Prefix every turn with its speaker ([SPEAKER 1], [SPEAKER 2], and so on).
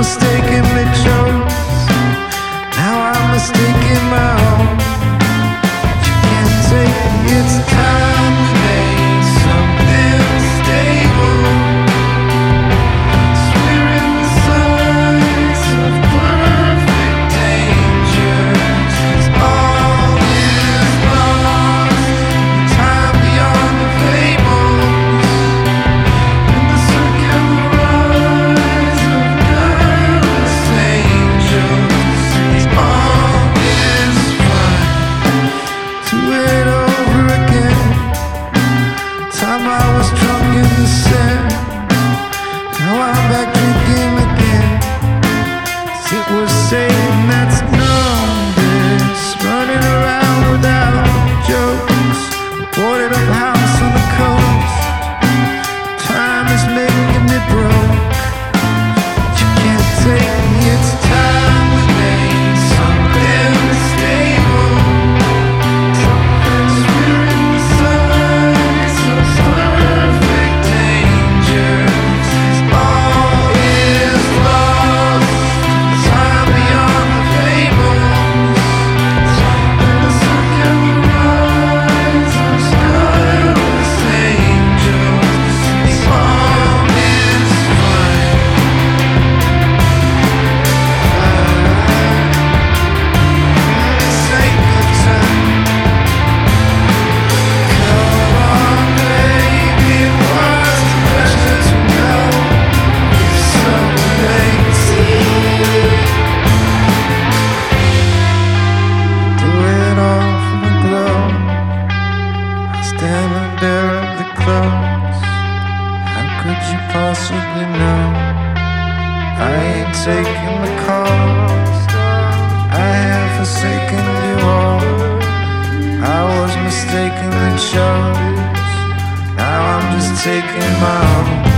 [SPEAKER 1] mistakenly chose. Now I'm mistaken my own. You can't take me, it's time we made something stable. We're in the signs of perfect dangers. All is lost, time beyond the fables. In the circular rise of guileless angels. All is fine. Do it over again. Time I was drunk in the sand. Now I'm back drinking again. 'Cause it was Satan that's numbers, running around without jokes. Boarded up house on the coast. Time is making me broke. You can't take me, it's time we made something stable. 'Cause we're in the signs of perfect dangers. All is lost, time beyond the fables. In the circular rise of guileless angels. All is fine. For the sake of time. Come on, baby, it was a pleasure to know you're so late. Do it all for the glow. I stand under the clothes. How could you possibly know? I ain't taking the cost. I have forsaken you all. I was mistakenly chose. Now I'm just taking my own.